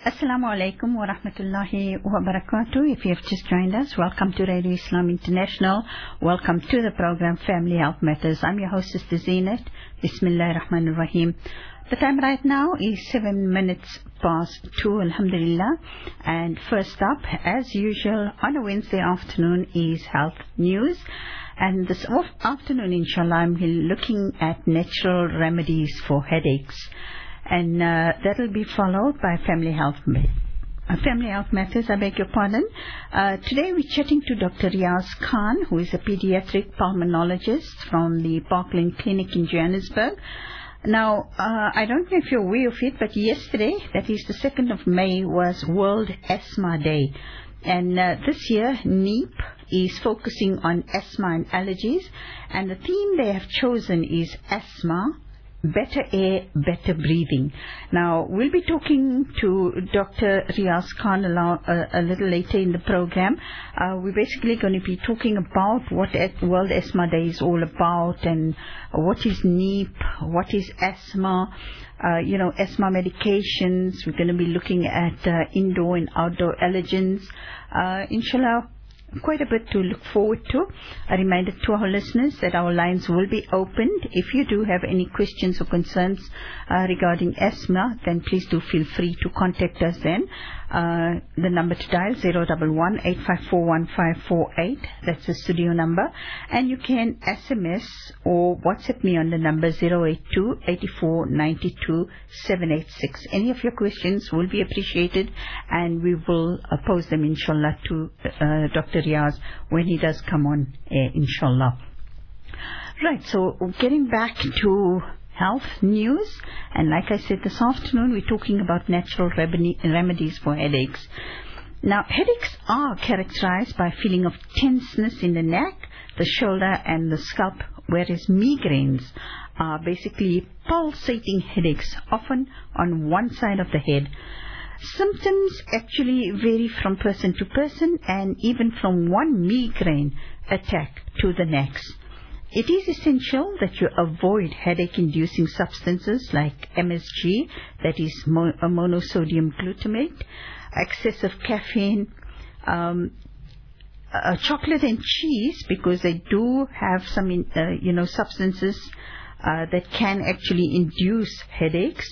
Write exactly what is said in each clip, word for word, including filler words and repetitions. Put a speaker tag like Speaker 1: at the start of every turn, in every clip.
Speaker 1: Assalamu alaikum wa rahmatullahi wa barakatuh. If you have just joined us, welcome to Radio Islam International. Welcome to the program Family Health Matters. I'm your hostess, Zeenat. Bismillah ar-Rahman ar-Rahim. The time right now is seven minutes past two, alhamdulillah. And first up, as usual, on a Wednesday afternoon is health news. And this afternoon, inshallah, I'm looking at natural remedies for headaches. And uh, that will be followed by Family Health uh, Family Health Matters, I beg your pardon. Uh, today we're chatting to Doctor Riaz Khan, who is a pediatric pulmonologist from the Parkland Clinic in Johannesburg. Now, uh, I don't know if you're aware of it, but yesterday, that is the second of May, was World Asthma Day. And uh, this year, N E E P is focusing on asthma and allergies. And the theme they have chosen is asthma, better air, better breathing. Now, we'll be talking to Doctor Riaz Khan a, a, a little later in the program. Uh, we're basically going to be talking about what World Asthma Day is all about and what is N E E P, what is asthma, uh, you know, asthma medications. We're going to be looking at uh, indoor and outdoor allergens. Uh, inshallah, quite a bit to look forward to. A reminder to our listeners that our lines will be opened. If you do have any questions or concerns uh, regarding asthma, then please do feel free to contact us then. Uh, the number to dial zero one one, eight five four, one five four eight. That's the studio number. And you can S M S or WhatsApp me on the number zero eight two, eight four nine two, seven eight six. Any of your questions will be appreciated, and we will uh, pose them inshallah to uh, Doctor Riaz when he does come on air, inshallah. Right, so getting back to health news, and like I said, this afternoon we're talking about natural remedies for headaches. Now, headaches are characterized by a feeling of tenseness in the neck, the shoulder and the scalp, whereas migraines are basically pulsating headaches, often on one side of the head. Symptoms actually vary from person to person and even from one migraine attack to the next. It is essential that you avoid headache-inducing substances like M S G, that is mo- monosodium glutamate, excessive caffeine, um, uh, chocolate and cheese, because they do have some, in, uh, you know, substances uh, that can actually induce headaches.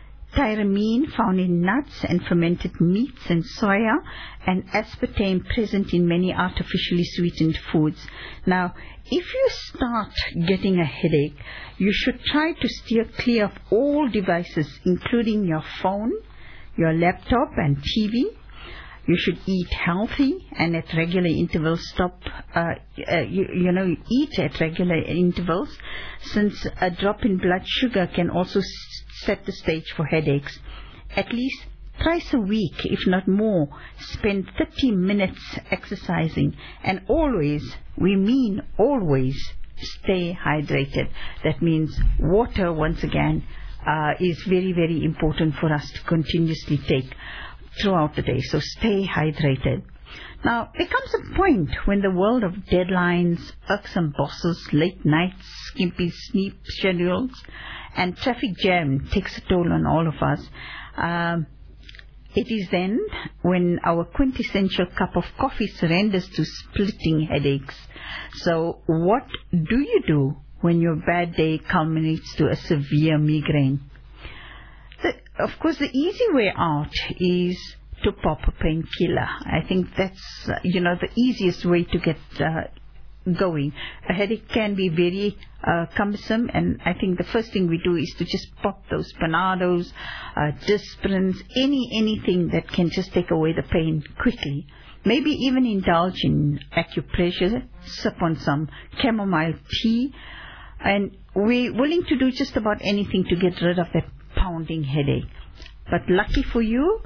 Speaker 1: Tyramine found in nuts and fermented meats and soya, and aspartame present in many artificially sweetened foods. Now, if you start getting a headache, you should try to steer clear of all devices, including your phone, your laptop and T V. You should eat healthy and at regular intervals. Stop, uh, uh, you, you know, eat at regular intervals, since a drop in blood sugar can also set the stage for headaches. At least thrice a week, if not more, spend thirty minutes exercising. And always, we mean always, stay hydrated. That means water, once again, uh, is very, very important for us to continuously take throughout the day. So stay hydrated. Now, there comes a point when the world of deadlines, irksome bosses, late nights, skimpy sleep schedules, and traffic jam takes a toll on all of us. Um, it is then when our quintessential cup of coffee surrenders to splitting headaches. So what do you do when your bad day culminates to a severe migraine? The, of course, the easy way out is to pop a painkiller. I think that's, uh, you know, the easiest way to get uh, going. A headache can be very uh, cumbersome, and I think the first thing we do is to just pop those Panados, uh, Disprins, any anything that can just take away the pain quickly. Maybe even indulge in acupressure, sip on some chamomile tea, and we're willing to do just about anything to get rid of that pounding headache. But lucky for you,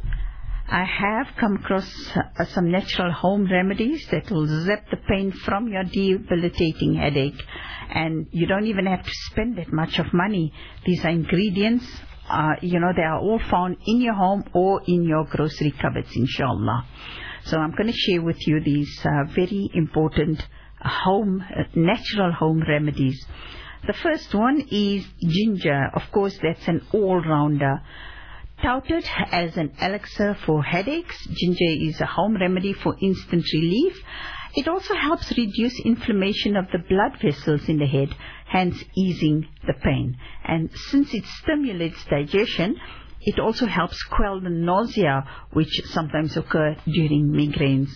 Speaker 1: I have come across uh, some natural home remedies that will zap the pain from your debilitating headache, and you don't even have to spend that much of money. These are ingredients, uh, you know, they are all found in your home or in your grocery cupboards, inshallah. So I'm going to share with you these uh, very important home, uh, natural home remedies. The first one is ginger. Of course, that's an all-rounder. Touted as an elixir for headaches, ginger is a home remedy for instant relief. It also helps reduce inflammation of the blood vessels in the head, hence easing the pain. And since it stimulates digestion, it also helps quell the nausea which sometimes occur during migraines.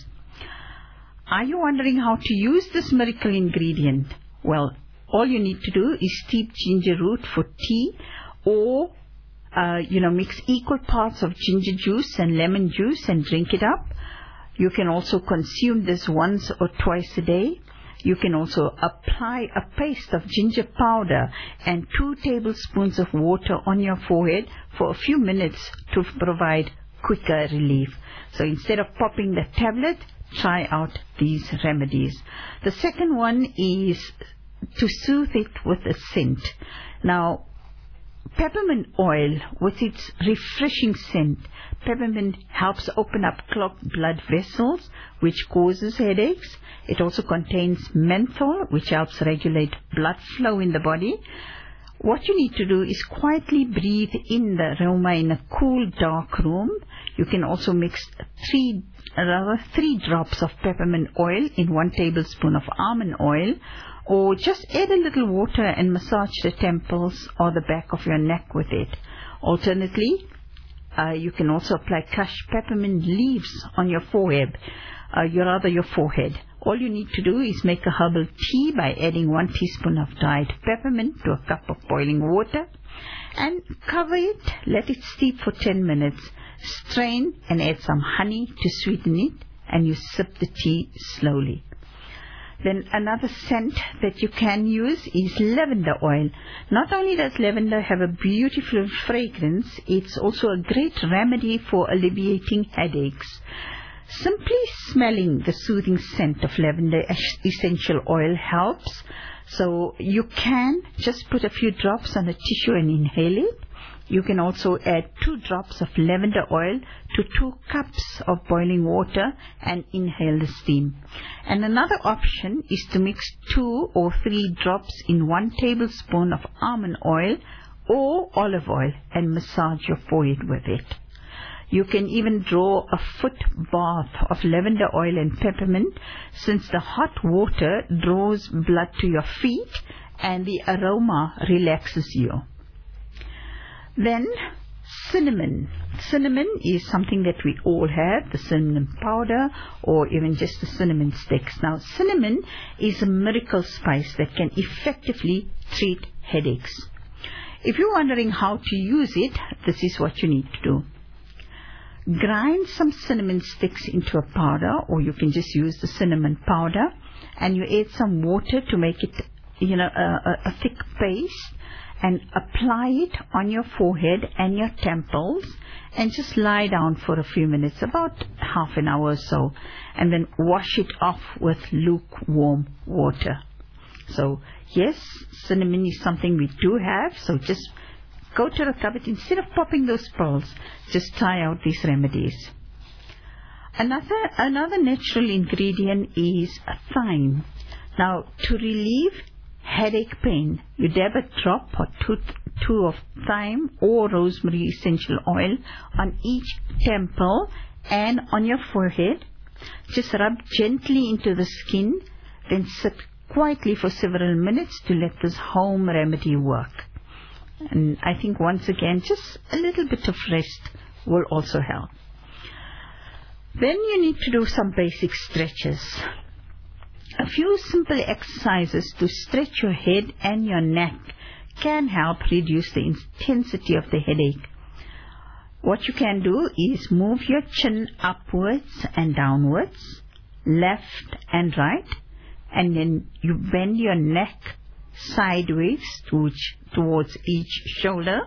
Speaker 1: Are you wondering how to use this miracle ingredient? Well, all you need to do is steep ginger root for tea, or uh, you know, mix equal parts of ginger juice and lemon juice and drink it up. You can also consume this once or twice a day. You can also apply a paste of ginger powder and two tablespoons of water on your forehead for a few minutes to provide quicker relief. So instead of popping the tablet, try out these remedies. The second one is to soothe it with a scent. Now, peppermint oil, with its refreshing scent, peppermint helps open up clogged blood vessels, which causes headaches. It also contains menthol, which helps regulate blood flow in the body. What you need to do is quietly breathe in the aroma in a cool, dark room. You can also mix three, rather three drops of peppermint oil in one tablespoon of almond oil, or just add a little water and massage the temples or the back of your neck with it. Alternately, uh, you can also apply crushed peppermint leaves on your forehead, uh, your rather your forehead. All you need to do is make a herbal tea by adding one teaspoon of dried peppermint to a cup of boiling water, and cover it, let it steep for ten minutes. Strain and add some honey to sweeten it, and you sip the tea slowly. Then another scent that you can use is lavender oil. Not only does lavender have a beautiful fragrance, it's also a great remedy for alleviating headaches. Simply smelling the soothing scent of lavender essential oil helps. So you can just put a few drops on a tissue and inhale it. You can also add two drops of lavender oil to two cups of boiling water and inhale the steam. And another option is to mix two or three drops in one tablespoon of almond oil or olive oil and massage your forehead with it. You can even draw a foot bath of lavender oil and peppermint, since the hot water draws blood to your feet and the aroma relaxes you. Then cinnamon. Cinnamon is something that we all have, the cinnamon powder or even just the cinnamon sticks. Now, cinnamon is a miracle spice that can effectively treat headaches. If you're wondering how to use it, this is what you need to do. Grind some cinnamon sticks into a powder, or you can just use the cinnamon powder, and you add some water to make it, you know, a, a, a thick paste, and apply it on your forehead and your temples, and just lie down for a few minutes, about half an hour or so, and then wash it off with lukewarm water. So yes, cinnamon is something we do have, so just go to the cupboard. Instead of popping those pearls, just try out these remedies. Another, another natural ingredient is thyme. Now, to relieve headache pain, you dab a drop or two, two of thyme or rosemary essential oil on each temple and on your forehead. Just rub gently into the skin, then sit quietly for several minutes to let this home remedy work. And I think once again, just a little bit of rest will also help. Then you need to do some basic stretches. A few simple exercises to stretch your head and your neck can help reduce the intensity of the headache. What you can do is move your chin upwards and downwards, left and right, and then you bend your neck sideways towards, towards each shoulder.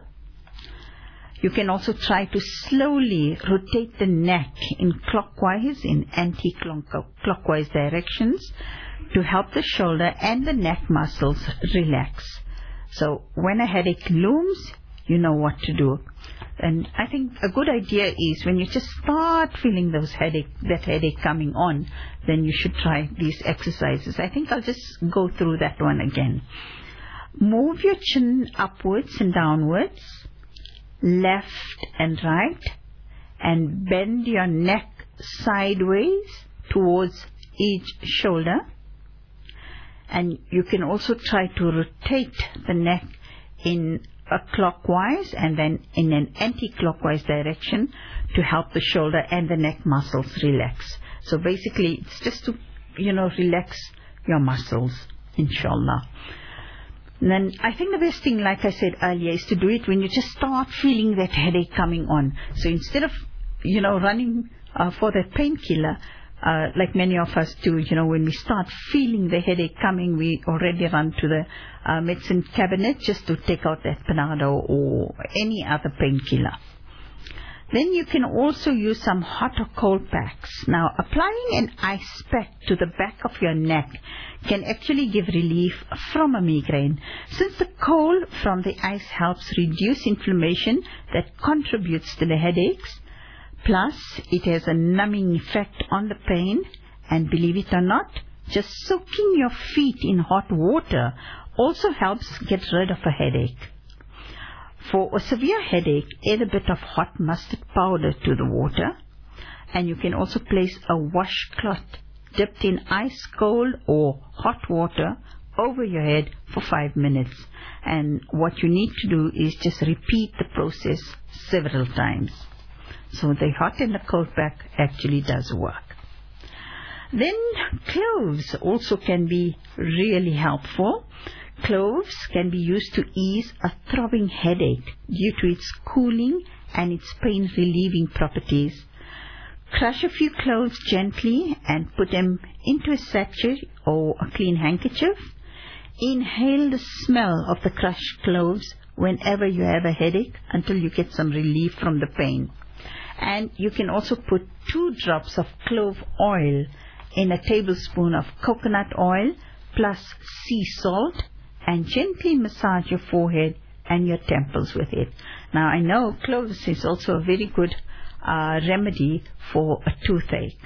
Speaker 1: You can also try to slowly rotate the neck in clockwise, in anti-clockwise directions to help the shoulder and the neck muscles relax. So when a headache looms, you know what to do. And I think a good idea is when you just start feeling those headache, that headache coming on, then you should try these exercises. I think I'll just go through that one again. Move your chin upwards and downwards. left and right, and bend your neck sideways towards each shoulder. And you can also try to rotate the neck in a clockwise and then in an anti-clockwise direction to help the shoulder and the neck muscles relax. So basically it's just to, you know, relax your muscles, inshallah. And then I think the best thing, like I said earlier, is to do it when you just start feeling that headache coming on. So instead of, you know, running uh, for that painkiller, uh, like many of us do, you know, when we start feeling the headache coming, we already run to the uh, medicine cabinet just to take out that Panado or any other painkiller. Then you can also use some hot or cold packs. Now, applying an ice pack to the back of your neck can actually give relief from a migraine, since the cold from the ice helps reduce inflammation that contributes to the headaches. Plus, it has a numbing effect on the pain, and believe it or not, just soaking your feet in hot water also helps get rid of a headache. For a severe headache, add a bit of hot mustard powder to the water, and you can also place a washcloth dipped in ice cold or hot water over your head for five minutes. And what you need to do is just repeat the process several times. So the hot and the cold pack actually does work. Then cloves also can be really helpful. Cloves can be used to ease a throbbing headache due to its cooling and its pain-relieving properties. Crush a few cloves gently and put them into a sachet or a clean handkerchief. Inhale the smell of the crushed cloves whenever you have a headache until you get some relief from the pain. And you can also put two drops of clove oil in a tablespoon of coconut oil plus sea salt, and gently massage your forehead and your temples with it. Now, I know cloves is also a very good uh, remedy for a toothache.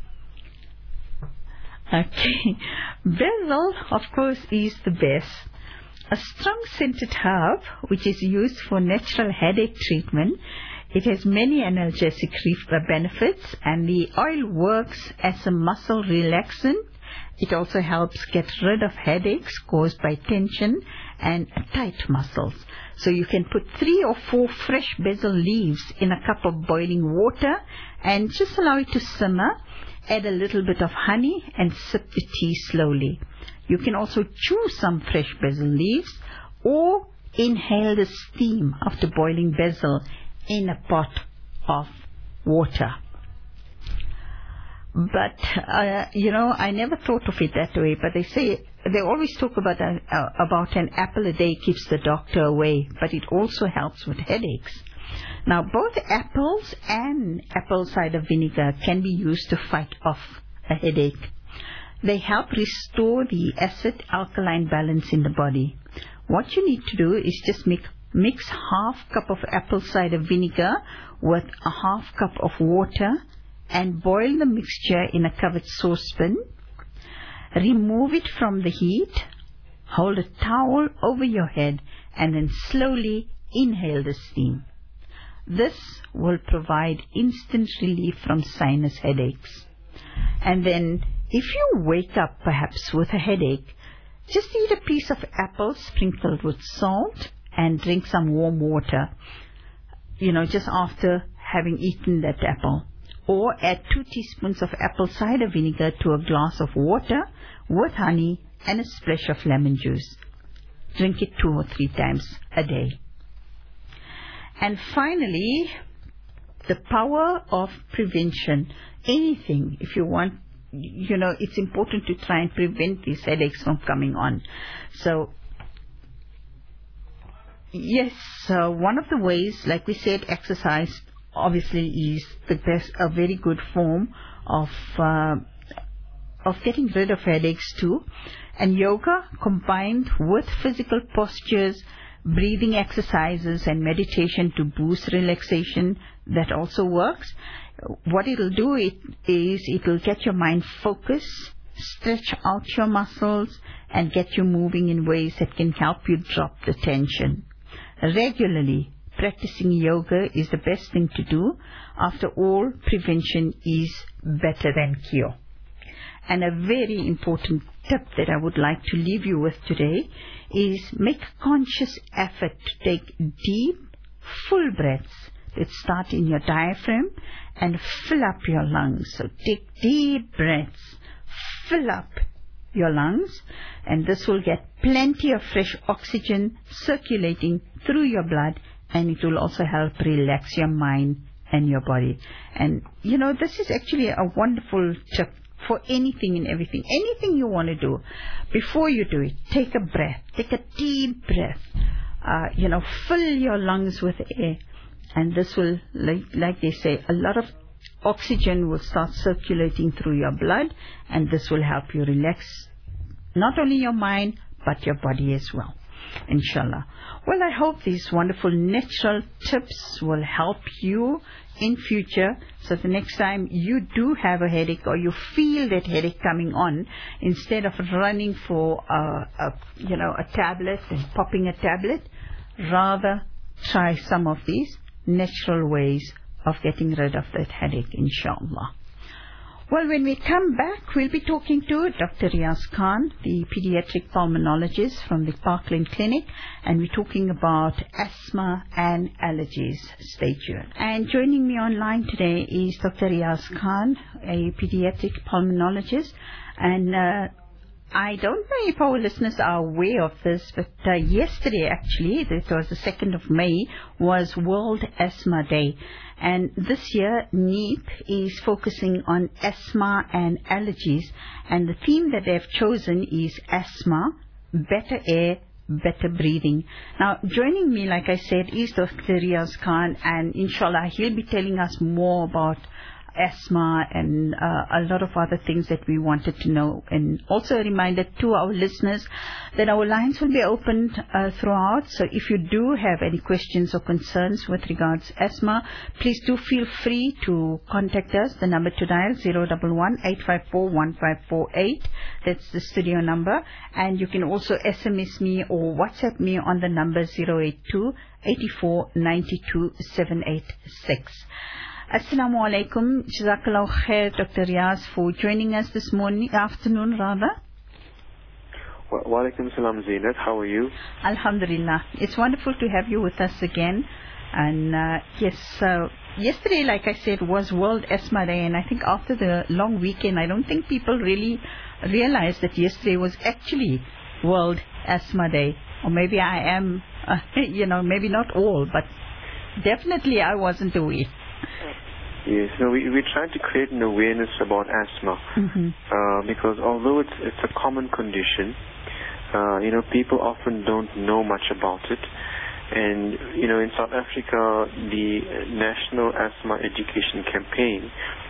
Speaker 1: Okay, basil, of course, is the best. A strong scented herb which is used for natural headache treatment. It has many analgesic benefits, and the oil works as a muscle relaxant. It also helps get rid of headaches caused by tension and tight muscles. So you can put three or four fresh basil leaves in a cup of boiling water and just allow it to simmer. Add a little bit of honey and sip the tea slowly. You can also chew some fresh basil leaves or inhale the steam after boiling basil in a pot of water. But, uh, you know, I never thought of it that way, but they say, they always talk about, a, uh, about an apple a day keeps the doctor away, but it also helps with headaches. Now, both apples and apple cider vinegar can be used to fight off a headache. They help restore the acid-alkaline balance in the body. What you need to do is just make, mix half cup of apple cider vinegar with a half cup of water and boil the mixture in a covered saucepan. Remove it from the heat, hold a towel over your head, and then slowly inhale the steam. This will provide instant relief from sinus headaches. And then, if you wake up perhaps with a headache, just eat a piece of apple sprinkled with salt and drink some warm water, you know, just after having eaten that apple. Or add two teaspoons of apple cider vinegar to a glass of water with honey and a splash of lemon juice. Drink it two or three times a day. And finally, the power of prevention. Anything, if you want, you know, it's important to try and prevent these headaches from coming on. So, yes, uh, one of the ways, like we said, exercise obviously is the best, a very good form of uh, of getting rid of headaches too. And yoga combined with physical postures, breathing exercises and meditation to boost relaxation, that also works. What it'll do it is it'll get your mind focused, stretch out your muscles, and get you moving in ways that can help you drop the tension. Regularly practicing yoga is the best thing to do. After all, prevention is better than cure. And a very important tip that I would like to leave you with today is make a conscious effort to take deep, full breaths that start in your diaphragm and fill up your lungs. So take deep breaths, fill up your lungs, and this will get plenty of fresh oxygen circulating through your blood, and it will also help relax your mind and your body. And you know, this is actually a wonderful tip for anything and everything. Anything you want to do, before you do it, take a breath, take a deep breath. Uh, you know, fill your lungs with air, and this will, like, like they say, a lot of oxygen will start circulating through your blood, and this will help you relax not only your mind but your body as well, inshallah. Well, I hope these wonderful natural tips will help you in future, so the next time you do have a headache or you feel that headache coming on, instead of running for a, a you know a tablet and popping a tablet, rather try some of these natural ways of getting rid of that headache, inshallah. Well, when we come back, we'll be talking to Doctor Riaz Khan, the pediatric pulmonologist from the Parkland Clinic, and we're talking about asthma and allergies. Stay tuned. And joining me online today is Doctor Riaz Khan, a pediatric pulmonologist, and uh, I don't know if our listeners are aware of this, but uh, yesterday actually, it was the second of May, was World Asthma Day. And this year, N E P is focusing on asthma and allergies. And the theme that they've chosen is asthma, better air, better breathing. Now, joining me, like I said, is Doctor Riaz Khan, and inshallah, he'll be telling us more about asthma and uh, a lot of other things that we wanted to know. And also a reminder to our listeners that our lines will be open uh, throughout. So if you do have any questions or concerns with regards to asthma, please do feel free to contact us. The number to dial zero one one, eight five four, one five four eight. That's the studio number. And you can also S M S me or WhatsApp me on the number zero eight two, eight four, nine two, seven eight six. Assalamu alaikum. Jazakallah khair, Doctor Riaz, for joining us this morning, afternoon rather.
Speaker 2: Wa alaikum salam, Zainat. How are you?
Speaker 1: Alhamdulillah. It's wonderful to have you with us again. And uh, yes, uh, yesterday, like I said, was World Asthma Day, and I think after the long weekend, I don't think people really realized that yesterday was actually World Asthma Day. Or maybe I am, uh, you know, maybe not all, but definitely I wasn't aware.
Speaker 2: Yes, no, we we trying to create an awareness about asthma,
Speaker 1: mm-hmm.
Speaker 2: uh, because although it's it's a common condition, uh, you know, people often don't know much about it. And you know, in South Africa, the National Asthma Education Campaign,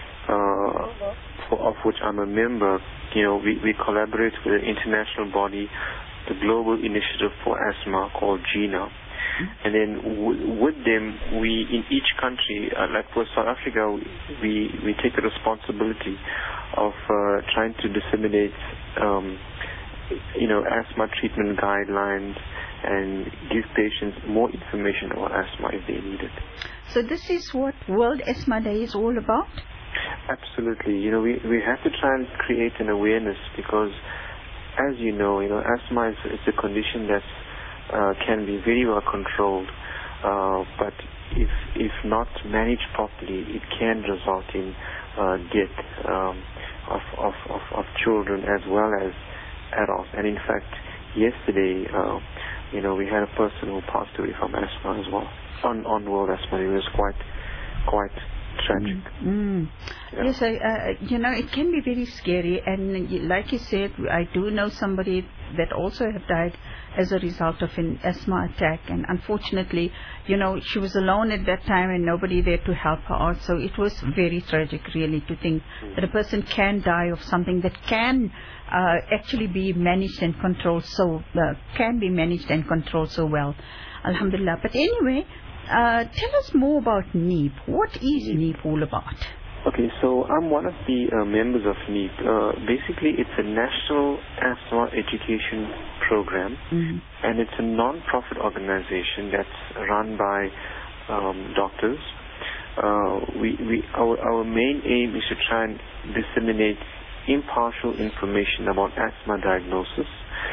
Speaker 2: uh, for, of which I'm a member, you know, we, we collaborate with an international body, the Global Initiative for Asthma, called GINA. And then w with them, we, in each country, uh, like for South Africa, we, we take the responsibility of uh, trying to disseminate, um, you know, asthma treatment guidelines and give patients more information about asthma if they need it.
Speaker 1: So this is what World Asthma Day is all about?
Speaker 2: Absolutely. You know, we, we have to try and create an awareness because, as you know, you know, asthma is, is a condition that's Uh, can be very well controlled, uh, but if if not managed properly, it can result in uh, death um, of, of, of, of children as well as adults. And in fact, yesterday, uh, you know, we had a person who passed away from asthma as well on on World Asthma. It was quite quite tragic.
Speaker 1: Mm. Mm. Yeah. Yes, I, uh, you know, it can be very scary, and like you said, I do know somebody that also have died as a result of an asthma attack, and unfortunately, you know, she was alone at that time and nobody there to help her out. So it was very tragic, really, to think that a person can die of something that can uh, actually be managed and controlled so uh, can be managed and controlled so well. Alhamdulillah. But anyway, uh, tell us more about N E P. What is N E P all about?
Speaker 2: Okay, so I'm one of the uh, members of NEEP. Uh, basically, it's a national asthma education program,
Speaker 1: mm-hmm.
Speaker 2: and it's a non-profit organization that's run by um, doctors. Uh, we, we, our, our main aim is to try and disseminate impartial information about asthma diagnosis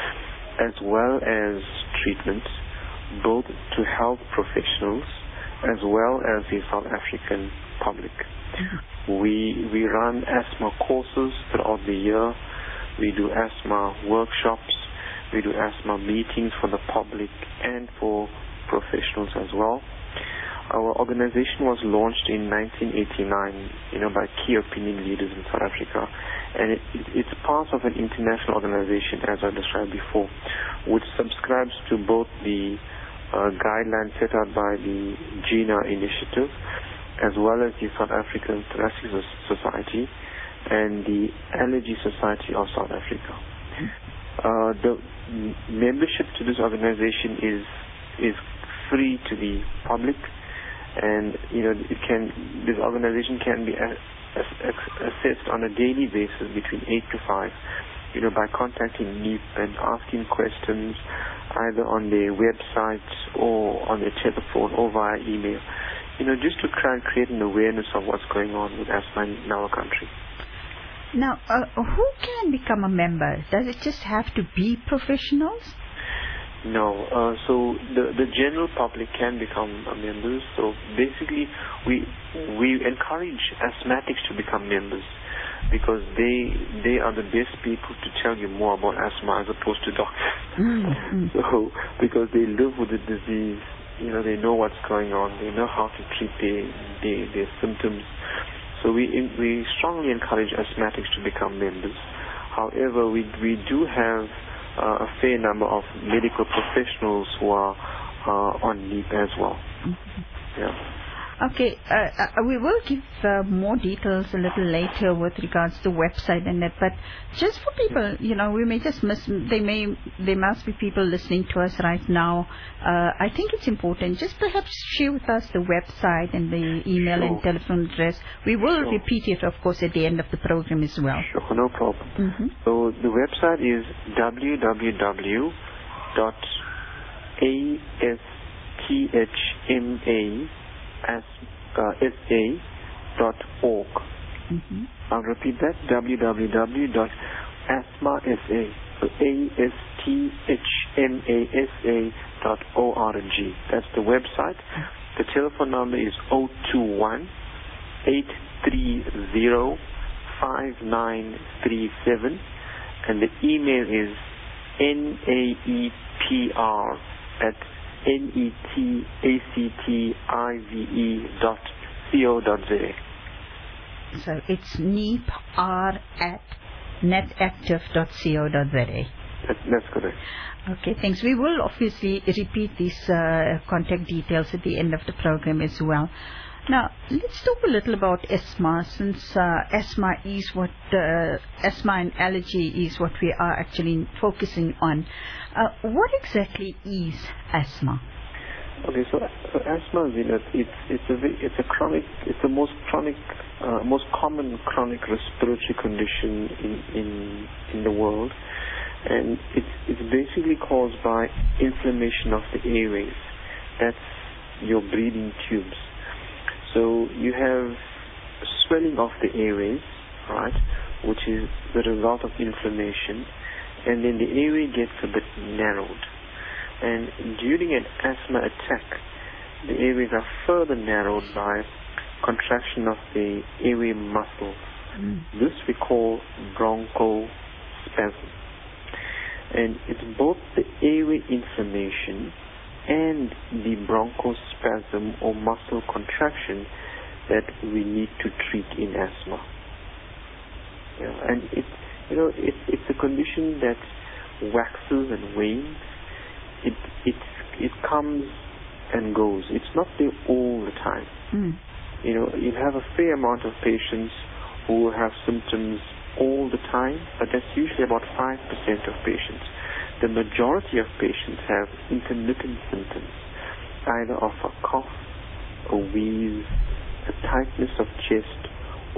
Speaker 2: as well as treatment, both to health professionals as well as the South African public. Mm-hmm. We, we run asthma courses throughout the year. We do asthma workshops. We do asthma meetings for the public and for professionals as well. Our organization was launched in nineteen eighty-nine, you know, by key opinion leaders in South Africa, and it, it, it's part of an international organization, as I described before, which subscribes to both the uh, guidelines set out by the GINA initiative, as well as the South African Thoracic Society and the Allergy Society of South Africa. Uh, the m- membership to this organization is is free to the public. And, you know, it can, this organization can be assessed on a daily basis between eight to five, you know, by contacting NEEP and asking questions either on their website or on their telephone or via email, you know, just to try and create an awareness of what's going on with asthma in our country.
Speaker 1: Now, uh, who can become a member? Does it just have to be professionals?
Speaker 2: No, uh, so the the general public can become uh, members. So basically, we we encourage asthmatics to become members because they they are the best people to tell you more about asthma as opposed to doctors. Mm-hmm. So because they live with the disease, you know, they know what's going on. They know how to treat their their, their symptoms. So we we strongly encourage asthmatics to become members. However, we we do have Uh, a fair number of medical professionals who are uh, on NEEP as well.
Speaker 1: Mm-hmm.
Speaker 2: Yeah.
Speaker 1: Okay, uh, uh, we will give uh, more details a little later with regards to website and that, but just for people, you know, we may just miss, they may, there must be people listening to us right now. Uh, I think it's important, just perhaps share with us the website and the email
Speaker 2: Sure.
Speaker 1: and telephone address. We will
Speaker 2: Sure.
Speaker 1: repeat it, of course, at the end of the program as well.
Speaker 2: Sure, no problem.
Speaker 1: Mm-hmm.
Speaker 2: So the website is w w w dot asthma as uh, sa dot org.
Speaker 1: Mm-hmm.
Speaker 2: I'll repeat that: w w w dot asthma sa so a s t h m a s a dot org. That's the website. The telephone number is zero two one eight three zero five nine three seven, and the email is neepr at N-E-T-A-C-T-I-V-E dot C-O dot Z-A.
Speaker 1: So it's neepr at netactive dot co dot Z-A.
Speaker 2: That, that's correct.
Speaker 1: Okay, thanks. We will obviously repeat these uh, contact details at the end of the program as well. Now, let's talk a little about asthma, since uh, asthma is what, uh, asthma and allergy is what we are actually focusing on. Uh, what exactly is asthma?
Speaker 2: Okay, so, so asthma, you know, it's it's a it's a chronic, it's the most chronic, uh, most common chronic respiratory condition in in in the world, and it's it's basically caused by inflammation of the airways. That's your breathing tubes. So you have swelling of the airways, right, which is the result of inflammation, and then the airway gets a bit narrowed. And during an asthma attack, the airways are further narrowed by contraction of the airway muscles. Mm. This we call bronchospasm. And it's both the airway inflammation and the bronchospasm or muscle contraction that we need to treat in asthma. Yeah, and it, you know, it, it's a condition that waxes and wanes. It it it comes and goes. It's not there all the time. Mm. You know, you have a fair amount of patients who have symptoms all the time, but that's usually about five percent of patients. The majority of patients have intermittent symptoms, either of a cough, a wheeze, a tightness of chest, or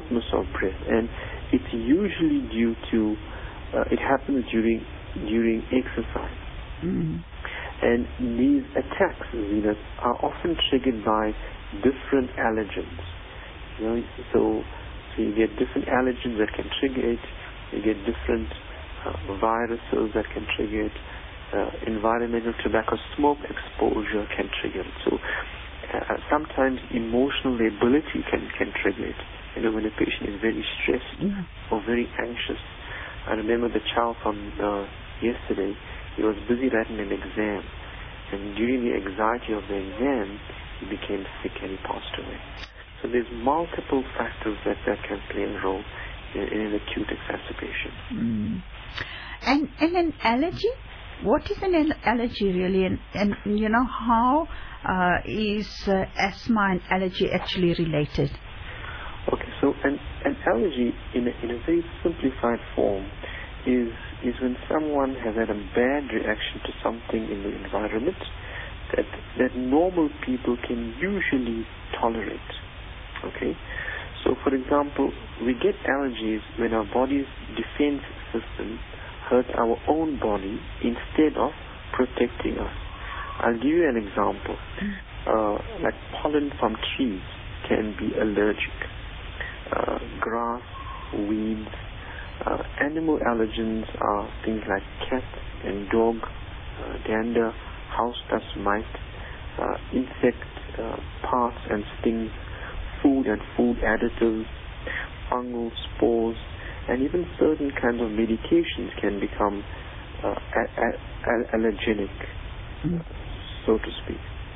Speaker 2: shortness of breath, and it's usually due to, uh, it happens during during exercise.
Speaker 1: Mm.
Speaker 2: And these attacks, you know, are often triggered by different allergens. You know, so, so you get different allergens that can trigger it. You get different uh, viruses that can trigger it. Uh, environmental tobacco smoke exposure can trigger it. So uh, sometimes emotional lability can, can trigger it. You know, when a patient is very stressed
Speaker 1: Yeah.
Speaker 2: or very anxious. I remember the child from uh, yesterday. He was busy writing an exam, and during the anxiety of the exam, he became sick and he passed away. So there's multiple factors that, that can play a role in, in an acute exacerbation.
Speaker 1: Mm. And and an allergy? What is an al- allergy really? And, and you know, how uh, is uh, asthma and allergy actually related?
Speaker 2: Okay, so an, an allergy in a, in a very simplified form is is when someone has had a bad reaction to something in the environment that that normal people can usually tolerate. Okay, so for example, we get allergies when our body's defense system hurts our own body instead of protecting us. I'll give you an example. Uh, like pollen from trees can be allergic. Uh, grass, weeds, uh, animal allergens are things like cat and dog, uh, dander, house dust mite, uh, insect uh, parts and stings, food and food additives, fungal spores, and even certain kinds of medications can become uh, a- a- allergenic,
Speaker 1: Mm.
Speaker 2: so to speak.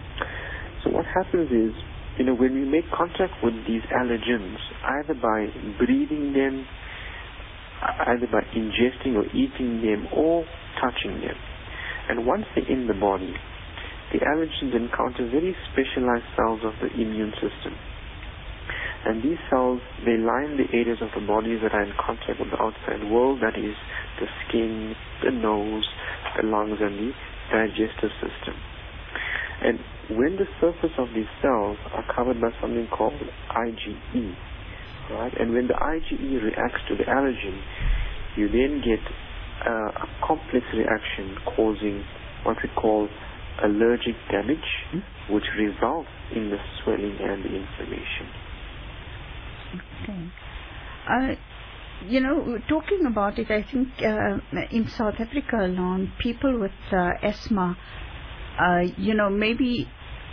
Speaker 2: So what happens is, you know, when we make contact with these allergens, either by breathing them, either by ingesting or eating them, or touching them, and once they're in the body, the allergens encounter very specialized cells of the immune system. And these cells, they line the areas of the body that are in contact with the outside world, that is the skin, the nose, the lungs, and the digestive system. And when the surface of these cells are covered by something called I G E, right, and when the I G E reacts to the allergen, you then get uh, a complex reaction causing what we call allergic damage, mm-hmm. which results in the swelling and the inflammation.
Speaker 1: Okay. Uh, you know, talking about it, I think uh, in South Africa alone, people with uh, asthma, uh, you know, maybe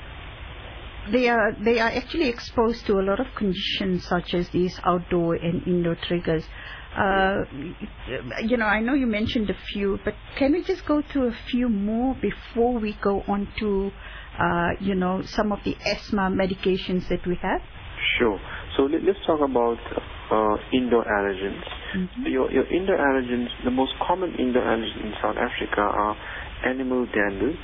Speaker 1: they are they are actually exposed to a lot of conditions such as these outdoor and indoor triggers. Uh, you know, I know you mentioned a few, but can we just go through a few more before we go on to, uh, you know, some of the asthma medications that we have?
Speaker 2: Sure. So let, let's talk about uh, indoor allergens. Mm-hmm. Your, your indoor allergens, the most common indoor allergens in South Africa are animal danders,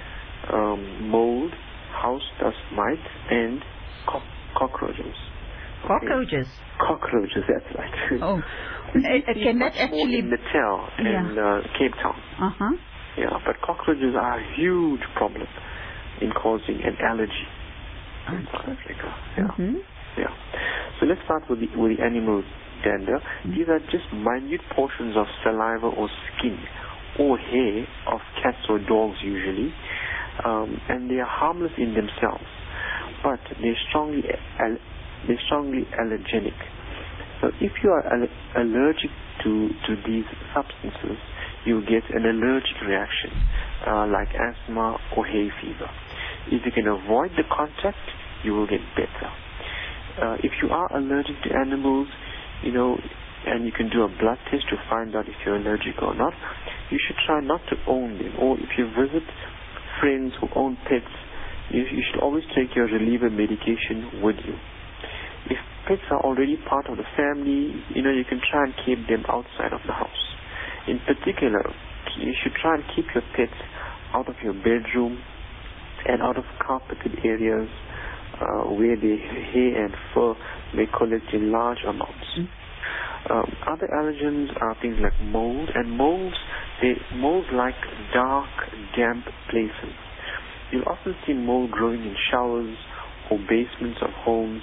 Speaker 2: um, mold, house dust mite, and co- cockroaches.
Speaker 1: Cockroaches?
Speaker 2: Okay. Cockroaches, that's right.
Speaker 1: Oh. uh, can that actually...
Speaker 2: in Natal and
Speaker 1: yeah.
Speaker 2: uh, Cape Town.
Speaker 1: Uh-huh.
Speaker 2: Yeah, but cockroaches are a huge problem in causing an allergy in okay. South Africa. Yeah.
Speaker 1: Mm-hmm.
Speaker 2: Yeah. So let's start with the, with the animal dander. Mm-hmm. These are just minute portions of saliva or skin or hair of cats or dogs usually, um, and they are harmless in themselves, but they're strongly al- they're strongly allergenic. So if you are al- allergic to, to these substances, you get an allergic reaction uh, like asthma or hay fever. If you can avoid the contact, you will get better. Uh, if you are allergic to animals, you know, and you can do a blood test to find out if you're allergic or not, you should try not to own them. Or if you visit friends who own pets, you, you should always take your reliever medication with you. If pets are already part of the family, you know, you can try and keep them outside of the house. In particular, you should try and keep your pets out of your bedroom and out of carpeted areas uh, where the hair and fur may collect in large amounts. Mm. Um, other allergens are things like mold, and molds, they mold like dark, damp places. You'll often see mold growing in showers or basements of homes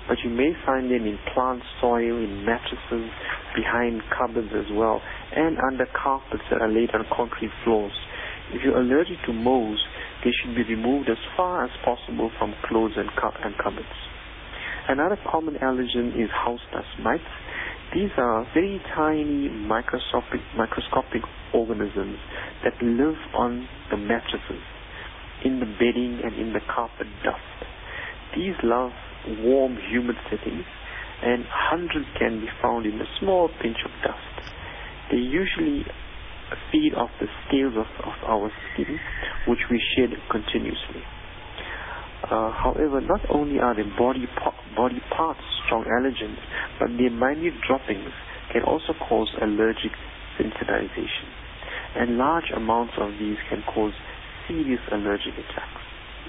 Speaker 2: but you may find them in plant soil, in mattresses, behind cupboards as well, and under carpets that are laid on concrete floors. If you're allergic to moles, they should be removed as far as possible from clothes and, cu- and cupboards. Another common allergen is house dust mites. These are very tiny microscopic, microscopic organisms that live on the mattresses, in the bedding and in the carpet dust. These love warm, humid settings, and hundreds can be found in a small pinch of dust. They usually feed off the scales of, of our skin, which we shed continuously. Uh, however, not only are their body, po- body parts strong allergens, but their minute droppings can also cause allergic sensitization. And large amounts of these can cause serious allergic attacks.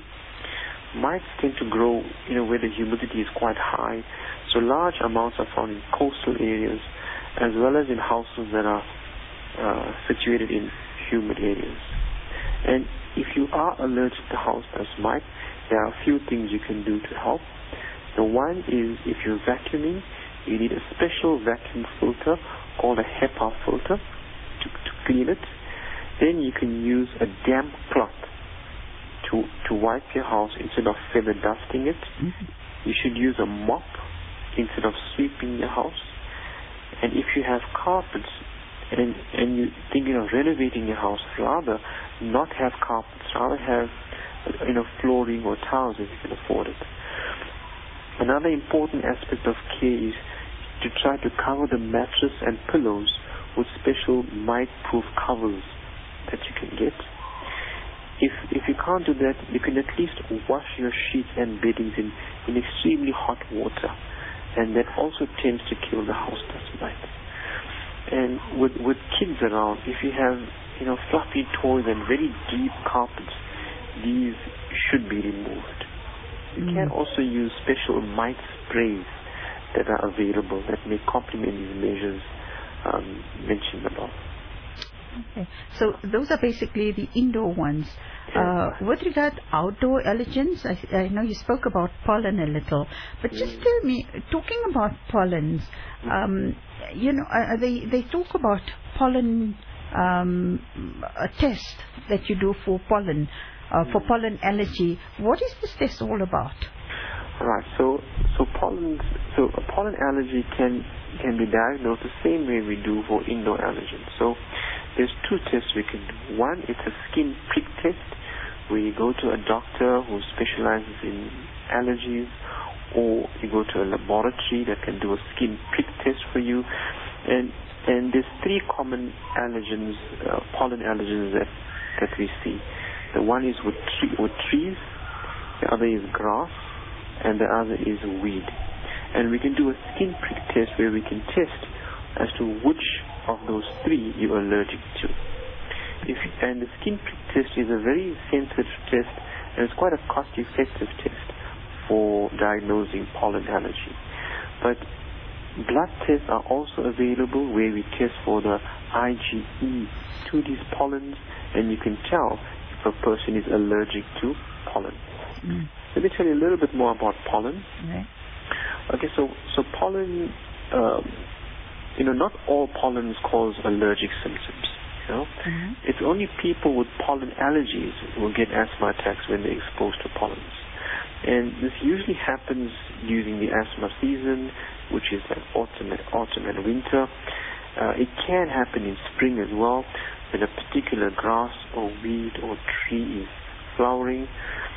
Speaker 2: Mites tend to grow, you know, where the humidity is quite high, so large amounts are found in coastal areas as well as in houses that are uh, situated in humid areas. And if you are allergic to house dust mite, there are a few things you can do to help. The one is, if you're vacuuming, you need a special vacuum filter called a HEPA filter to, to clean it. Then you can use a damp cloth to, to wipe your house instead of feather dusting it. Mm-hmm. You should use a mop instead of sweeping your house. And if you have carpets and, and you're thinking of renovating your house, rather not have carpets, rather have you know, flooring or tiles if you can afford it. Another important aspect of care is to try to cover the mattress and pillows with special mite-proof covers that you can get. If if you can't do that, you can at least wash your sheets and beddings in, in extremely hot water, and that also tends to kill the house dust mite. And with with kids around, if you have you know fluffy toys and very deep carpets, these should be removed. You mm. can also use special mite sprays that are available that may complement these measures um, mentioned above.
Speaker 1: Okay. So those are basically the indoor ones. Uh, with regard to outdoor allergens, I, I know you spoke about pollen a little, but just mm. tell me, talking about pollens, um, you know, uh, they, they talk about pollen, um, a test that you do for pollen, uh, for pollen allergy. What is this test all about?
Speaker 2: Right. So, so pollen, so a pollen allergy can can be diagnosed the same way we do for indoor allergens. So, there's two tests we can do. One, it's a skin prick test, where you go to a doctor who specializes in allergies, or you go to a laboratory that can do a skin prick test for you. And and there's three common allergens, uh, pollen allergens that that we see. The one is with tree, with trees, the other is grass, and the other is weed. And we can do a skin prick test where we can test as to which of those three you're allergic to. If, and the skin prick test is a very sensitive test, and it's quite a cost-effective test for diagnosing pollen allergy. But blood tests are also available where we test for the I G E to these pollens, and you can tell if a person is allergic to pollen. Mm. Let me tell you a little bit more about pollen. Okay, okay so, so pollen, um, you know, not all pollens cause allergic symptoms. You know? Mm-hmm. It's only people with pollen allergies who will get asthma attacks when they're exposed to pollens. And this usually happens during the asthma season, which is like autumn and, autumn and winter. Uh, it can happen in spring as well, when a particular grass or weed or tree is flowering.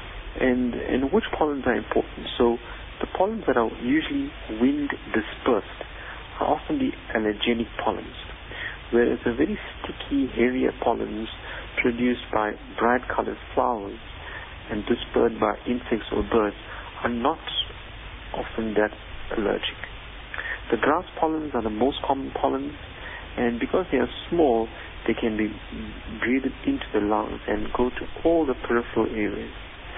Speaker 2: And, and which pollens are important? So the pollens that are usually wind dispersed are often the allergenic pollens, whereas the very sticky, heavier pollens produced by bright colored flowers and dispersed by insects or birds are not often that allergic. The grass pollens are the most common pollens, and because they are small, they can be breathed into the lungs and go to all the peripheral areas.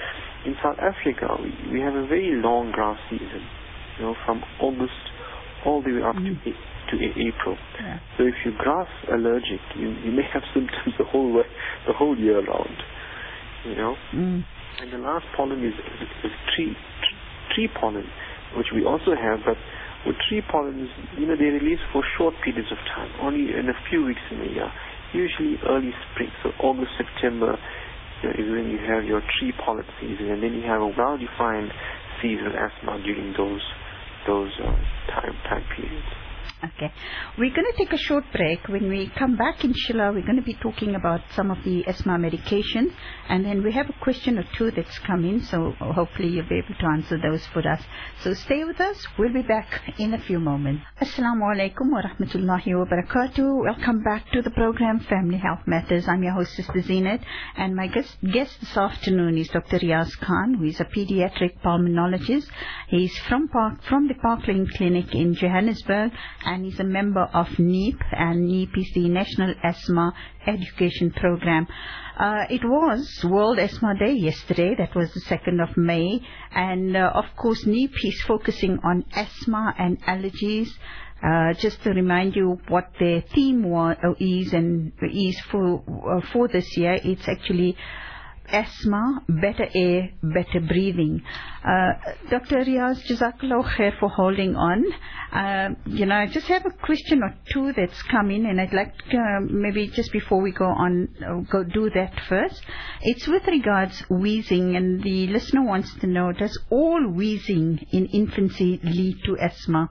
Speaker 2: In South Africa, we, we have a very long grass season, you know, from August all the way up mm. to to April. Yeah. So if you're grass allergic, you, you may have symptoms the whole way, the whole year round. You know. Mm. And the last pollen is, is, is tree tree pollen. which we also have, but with tree pollens, you know, they release for short periods of time, only in a few weeks in a year, usually early spring, so August, September, you know, is when you have your tree pollen season, and then you have a well-defined seasonal asthma during those those uh, time time periods.
Speaker 1: Okay. We're going to take a short break. When we come back, inshallah, we're going to be talking about some of the asthma medications. And then we have a question or two that's come in, so hopefully you'll be able to answer those for us. So stay with us. We'll be back in a few moments. Assalamu alaikum wa rahmatullahi wa barakatuh. Welcome back to the program Family Health Matters. I'm your host, Sister Zeenat. And my guest, guest this afternoon is Doctor Riaz Khan, who is a pediatric pulmonologist. He's from, Park, from the Parkland Clinic in Johannesburg, and he's a member of N E P, and N E P is the National Asthma Education Program. Uh, it was World Asthma Day yesterday, that was the second of May, and uh, of course N E P is focusing on asthma and allergies. Uh, just to remind you what their theme was, uh, is and is for, uh, for this year, it's actually asthma, better air, better breathing. Uh, Doctor Riaz, Jazakallah khair for holding on. Uh, you know, I just have a question or two that's come in, and I'd like to, uh, maybe just before we go on, uh, go do that first. It's with regards wheezing, and the listener wants to know, does all wheezing in infancy lead to asthma?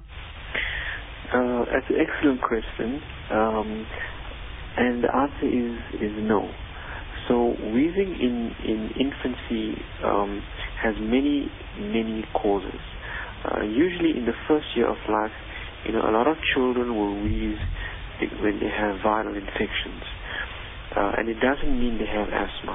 Speaker 2: Uh, that's an excellent question, um, and the answer is, is no. So wheezing in, in infancy um, has many, many causes. Uh, usually in the first year of life, you know, a lot of children will wheeze when they have viral infections. Uh, and it doesn't mean they have asthma.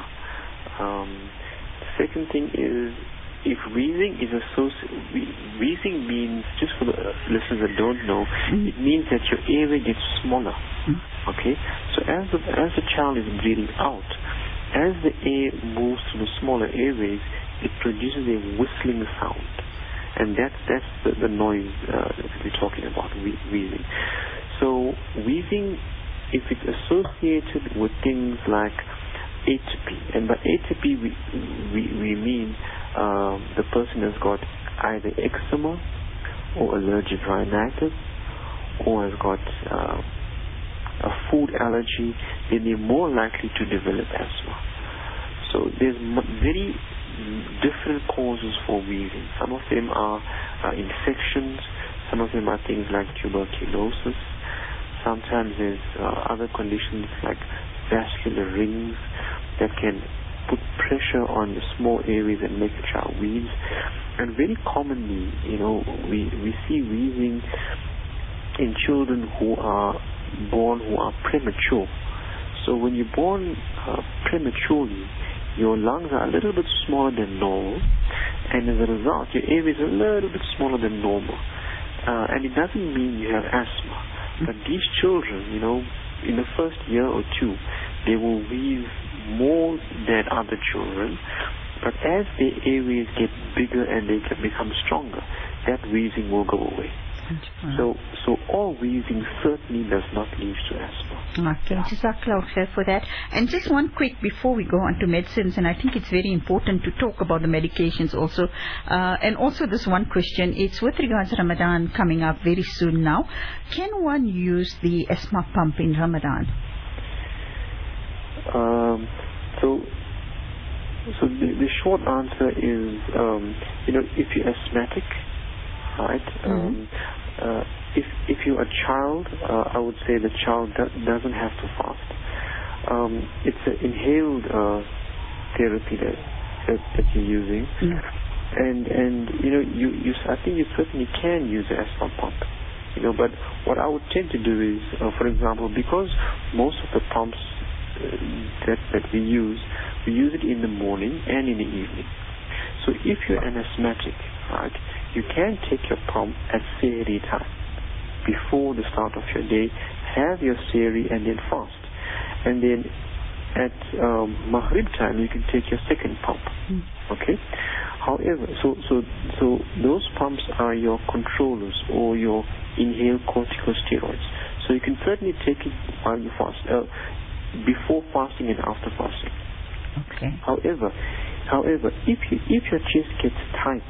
Speaker 2: Um, the second thing is, if wheezing is associated, wheezing means, just for the listeners that don't know, mm. it means that your airway gets smaller. Mm. Okay? So as the, as the child is breathing out, as the air moves through the smaller airways, it produces a whistling sound. And that's, that's the, the noise uh, that we're talking about, wheezing. So wheezing, if it's associated with things like atopy, and by atopy we, we, we mean uh, the person has got either eczema or allergic rhinitis, or has got uh, a food allergy, then they're more likely to develop asthma. So there's m- very different causes for wheezing. Some of them are uh, infections, some of them are things like tuberculosis, sometimes there's uh, other conditions like vascular rings that can put pressure on the small areas and make a child wheeze. And very commonly, you know, we, we see wheezing in children who are born who are premature. So when you're born uh, prematurely, your lungs are a little bit smaller than normal, and as a result, your airway is a little bit smaller than normal. Uh, and it doesn't mean you have asthma. But these children, you know, in the first year or two, they will wheeze more than other children. But as their airways get bigger and they can become stronger, that wheezing will go away. So, so all wheezing certainly does not lead to asthma.
Speaker 1: Okay, Jazakallah khair for that. And just one quick before we go on to medicines, and I think it's very important to talk about the medications also. Uh, and also this one question, it's with regards to Ramadan coming up very soon now. Can one use the asthma pump in Ramadan?
Speaker 2: Um, so, so the, the short answer is, um, you know, if you're asthmatic, right? Mm-hmm. Um, uh, if if you're a child, uh, I would say the child do- doesn't have to fast. Um, it's an inhaled uh, therapy that, that that you're using, mm-hmm. and and you know you, you I think you certainly can use the asthma pump, you know. But what I would tend to do is, uh, for example, because most of the pumps uh, that that we use, we use it in the morning and in the evening. So if you're an asthmatic, right, you can take your pump at Sehri time, before the start of your day, have your Sehri and then fast. And then at um, Maghrib time, you can take your second pump. Mm. Okay? However, so, so, so those pumps are your controllers or your inhaled corticosteroids. So you can certainly take it while you fast, uh, before fasting and after fasting.
Speaker 1: Okay.
Speaker 2: However, however, if you, if your chest gets tight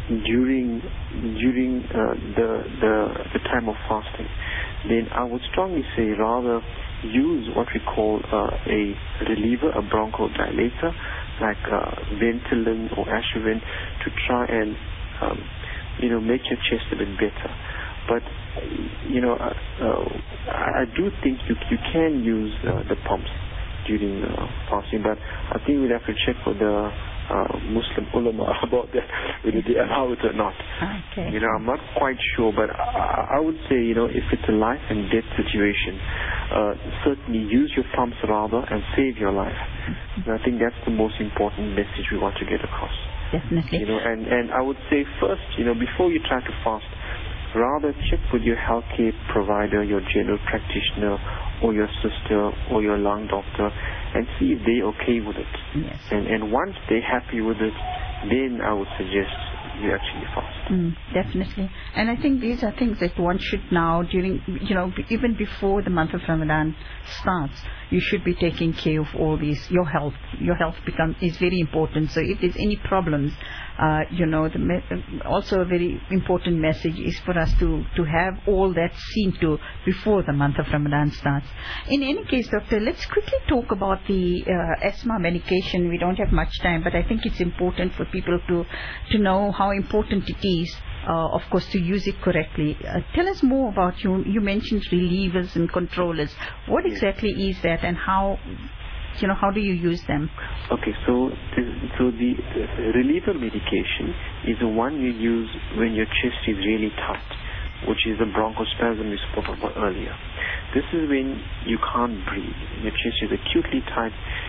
Speaker 2: during during uh, the, the the time of fasting, then I would strongly say rather use what we call uh, a reliever, a bronchodilator, like uh, Ventolin or Ashevin, to try and um, you know make your chest a bit better. But you know, uh, uh, I do think you you can use uh, the pumps during uh, fasting, but I think we'd have to check with the uh, Muslim ulama about that, whether they allow it or not.
Speaker 1: Okay.
Speaker 2: You know, I'm not quite sure, but I, I would say, you know, if it's a life and death situation, uh, certainly use your pumps rather and save your life. And I think that's the most important message we want to get across.
Speaker 1: Definitely.
Speaker 2: You know, and, and I would say first, you know, before you try to fast, rather check with your healthcare provider, your general practitioner, or your sister, or your lung doctor, and see if they're okay with it.
Speaker 1: Yes.
Speaker 2: And and once they're happy with it, then I would suggest you actually fast.
Speaker 1: Mm, definitely. And I think these are things that one should now, during, you know, even before the month of Ramadan starts, you should be taking care of all these. Your health, your health become is very important. So if there's any problems, uh, you know, the me- also a very important message is for us to, to have all that seen to before the month of Ramadan starts. In any case, doctor, let's quickly talk about the uh, asthma medication. We don't have much time, but I think it's important for people to, to know how important it is, uh, of course, to use it correctly. Uh, tell us more about you. You mentioned relievers and controllers. What exactly is that, and how, you know, how do you use them?
Speaker 2: Okay, so the, so the uh, reliever medication is the one you use when your chest is really tight, which is the bronchospasm we spoke about earlier. This is when you can't breathe. Your chest is acutely tight.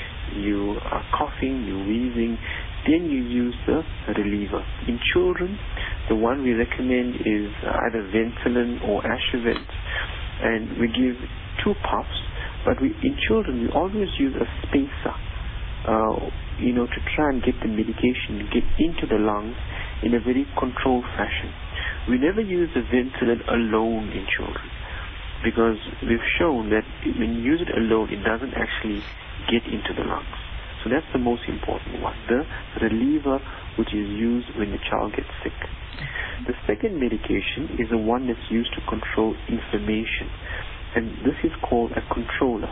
Speaker 2: You are coughing, you're wheezing. Then you use the reliever. In children, the one we recommend is either Ventolin or Ashevin, and we give two puffs. But we, in children, we always use a spacer, uh, you know, to try and get the medication to get into the lungs in a very controlled fashion. We never use the Ventolin alone in children, because we've shown that when you use it alone, it doesn't actually get into the lungs. So that's the most important one, the reliever, which is used when the child gets sick. The second medication is the one that's used to control inflammation, and this is called a controller.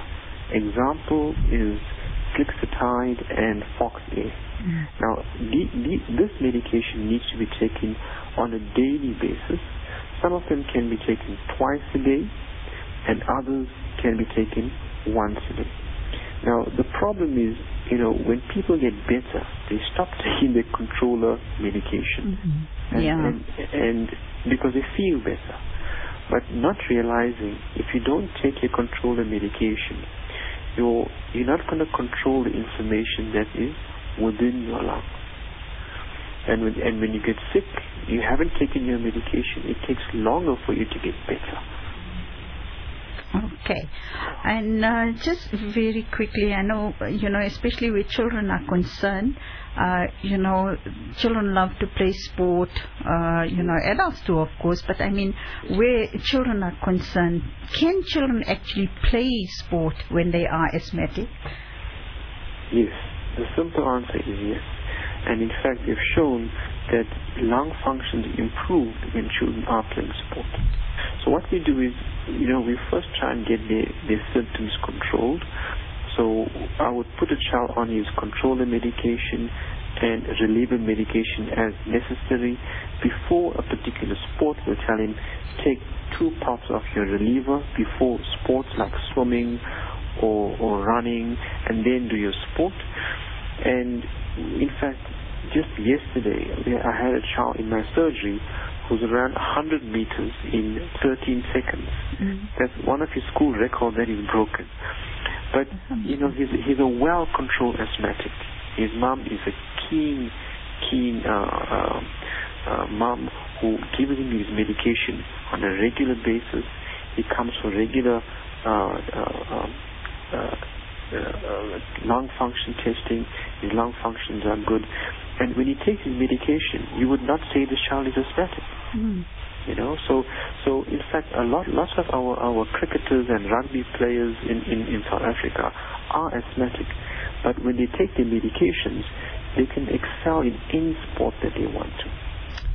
Speaker 2: Example is Flixitide and Fox-A. Mm. Now, the, the, this medication needs to be taken on a daily basis. Some of them can be taken twice a day, and others can be taken once a day. Now, the problem is, you know, when people get better, they stop taking the controller medication.
Speaker 1: Mm-hmm.
Speaker 2: And,
Speaker 1: yeah.
Speaker 2: and, and because they feel better. But not realizing, if you don't take your controller medication, you're, you're not going to control the inflammation that is within your lungs. And when, and when you get sick, you haven't taken your medication. It takes longer for you to get better.
Speaker 1: Okay. And uh, just very quickly, I know, you know, especially where children are concerned, uh, you know, children love to play sport, uh, you know, adults too, of course, but I mean, where children are concerned, can children actually play sport when they are asthmatic?
Speaker 2: Yes. The simple answer is yes. And in fact, they've shown that lung function improved when children are playing sport. So what we do is, you know, we first try and get their, their symptoms controlled. So I would put a child on his controller medication and reliever medication as necessary. Before a particular sport, we'll tell him, take two puffs of your reliever before sports like swimming or, or running, and then do your sport. And in fact, just yesterday, I had a child in my surgery who's around one hundred meters in thirteen seconds. Mm-hmm. That's one of his school records that is broken. But, you know, he's, he's a well-controlled asthmatic. His mom is a keen, keen uh, uh, uh, mom who gives him his medication on a regular basis. He comes for regular uh, uh, um, uh, Uh, uh, lung function testing. His lung functions are good, and when he takes his medication, you would not say the child is asthmatic. Mm. You know, so so in fact, a lot lots of our, our cricketers and rugby players in, in, in South Africa are asthmatic, but when they take their medications, they can excel in any sport that they want to.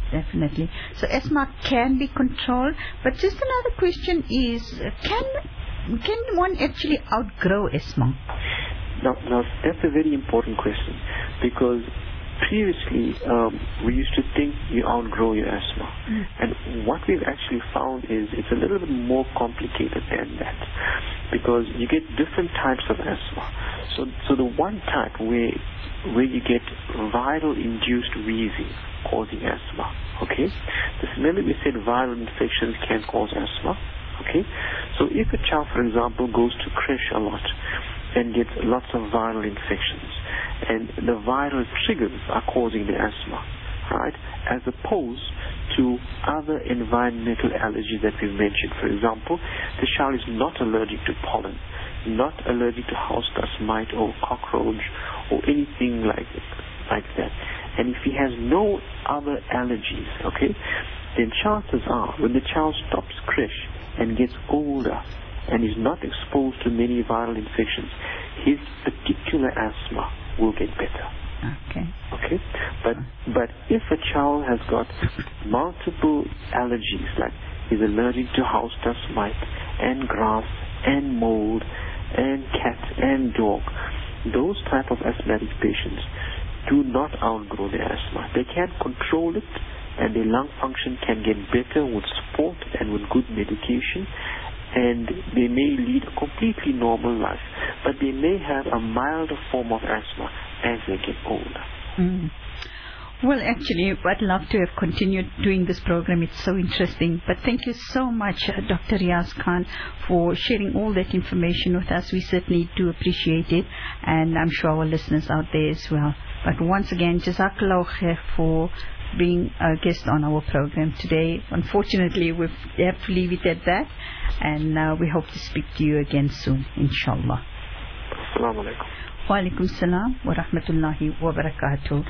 Speaker 1: definitely. So asthma can be controlled, but just another question is, uh, can can one actually outgrow asthma?
Speaker 2: Now, now that's a very important question, because previously um, we used to think you outgrow your asthma, mm. and what we've actually found is it's a little bit more complicated than that, because you get different types of asthma. So, so the one type where where you get viral induced wheezing causing asthma. Okay, this remember we said viral infections can cause asthma. Okay, so if a child, for example, goes to creche a lot and gets lots of viral infections, and the viral triggers are causing the asthma, right, as opposed to other environmental allergies that we've mentioned. For example, the child is not allergic to pollen, not allergic to house dust mite or cockroach or anything like like that. And if he has no other allergies, okay, then chances are when the child stops creche and gets older and is not exposed to many viral infections, his particular asthma will get better.
Speaker 1: Okay.
Speaker 2: Okay. But but if a child has got multiple allergies, like he's allergic to house dust mite and grass and mold and cat and dog, those type of asthmatic patients do not outgrow their asthma. They can control it, and their lung function can get better with support and with good medication, and they may lead a completely normal life, but they may have a milder form of asthma as they get older.
Speaker 1: Mm. Well, actually, I'd love to have continued doing this program. It's so interesting. But thank you so much, uh, Doctor Riaz Khan, for sharing all that information with us. We certainly do appreciate it, and I'm sure our listeners out there as well. But once again, Jazakallah khair for being a guest on our program today. Unfortunately, we have to leave it at that, and uh, we hope to speak to you again soon, inshallah.
Speaker 2: Assalamu alaikum.
Speaker 1: Wa alaikum salam wa rahmatullahi wa barakatuh.